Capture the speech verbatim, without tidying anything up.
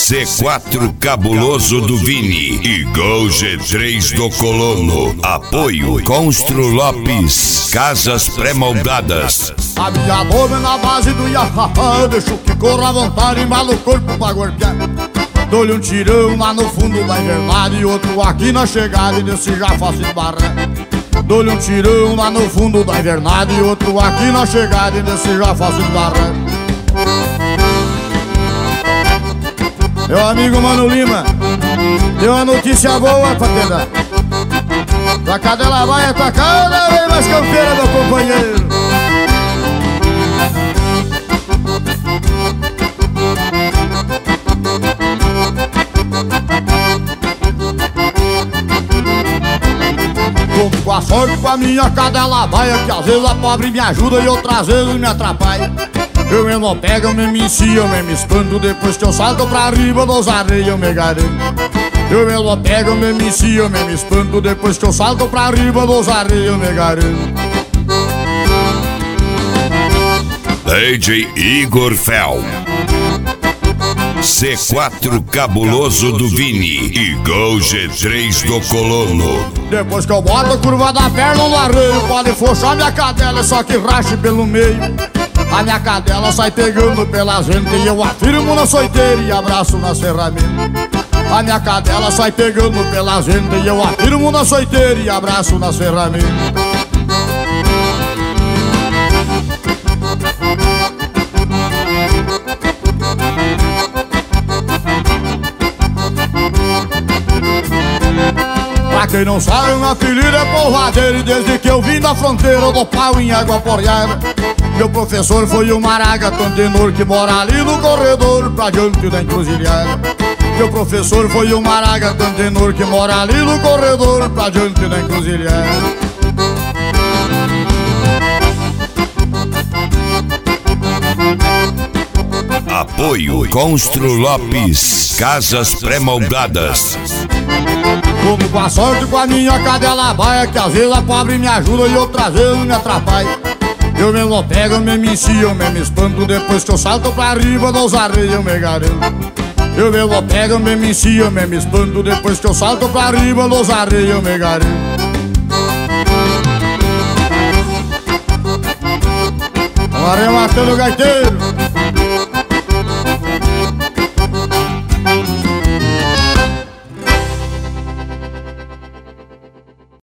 C quatro Cabuloso do Vini e Gol G três do Colono. Apoio Constru Lopes, casas pré-moldadas. A minha nome é na base do iahá, deixo que corra à vontade, embala o corpo pra golpear. Dou-lhe um tirão lá no fundo da invernada e outro aqui na chegada, e desse já faço esbarrar. Dou-lhe um tirão lá no fundo da invernada e outro aqui na chegada, e desse já faço esbarrar. Meu amigo Mano Lima, deu uma notícia boa pra te dar. Tua cadela vai, tua cada vez mais campeira, meu companheiro. Conto com a sorte, com a minha cadela baia, que às vezes a pobre me ajuda e outras vezes me atrapalha. Eu mesmo pego, eu mesmo encio, eu mesmo espanto, depois que eu salto pra riba dos areias eu me garanto. Eu mesmo pego, eu mesmo encio, eu mesmo espanto, depois que eu salto pra riba dos areias eu me garanto. D J Igor Fel, C quatro Cabuloso do Vini e Gol G três do Colono. Depois que eu boto a curva da perna no arreio, pode forçar minha cadela, só que rache pelo meio. A minha cadela sai pegando pelas ventas e eu afirmo na soiteira e abraço nas ferramentas. A minha cadela sai pegando pelas ventas e eu afirmo na soiteira e abraço nas ferramentas. Pra quem não sabe, meu apelido é polvadeiro, e desde que eu vim da fronteira eu dou pau em água porreada. Meu professor foi o Maragaton tenor, que mora ali no corredor pra diante da encruzilhada. Meu professor foi o Maragaton tenor, que mora ali no corredor pra diante da encruzilhada. Apoio Constru Lopes, casas pré-moldadas. Conto com a sorte, com a minha cadela baia, que às vezes a pobre me ajuda e outras vezes me atrapalha. Eu mesmo pego, eu mesmo encio, eu mesmo espanto, depois que eu salto pra riba dos areias eu me garanto. Eu mesmo pego, eu mesmo encio, eu mesmo espanto, depois que eu salto pra riba dos areias eu me garanto. Agora eu matando o gaiteiro.